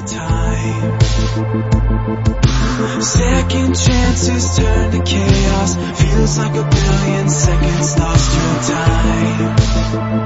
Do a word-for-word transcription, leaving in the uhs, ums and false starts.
time. Second chances turn to chaos. Feels like a billion seconds lost to time.